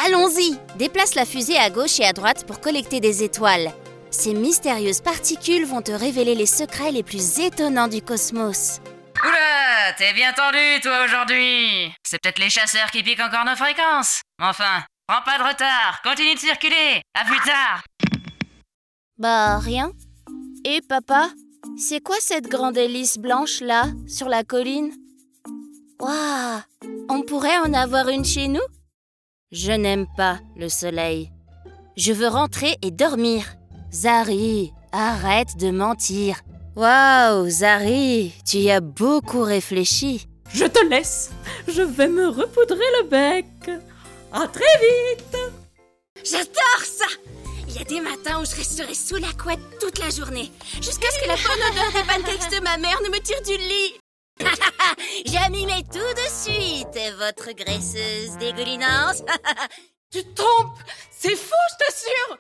Allons-y! Déplace la fusée à gauche et à droite pour collecter des étoiles. Ces mystérieuses particules vont te révéler les secrets les plus étonnants du cosmos. Oula, t'es bien tendu, toi, aujourd'hui. C'est peut-être les chasseurs qui piquent encore nos fréquences. Enfin, prends pas de retard, continue de circuler. À plus tard. Bah, rien. Et papa, c'est quoi cette grande hélice blanche là, sur la colline? Waouh! On pourrait en avoir une chez nous? Je n'aime pas le soleil. Je veux rentrer et dormir. Zari, arrête de mentir. Waouh, Zari, tu y as beaucoup réfléchi. Je te laisse. Je vais me repoudrer le bec. À très vite. J'adore ça! Il y a des matins où je resterai sous la couette toute la journée, jusqu'à ce que la bonne odeur des pancakes de ma mère ne me tire du lit. Je m'y mets tout de suite, votre graisseuse dégoulinante. Tu te trompes. C'est faux, je t'assure.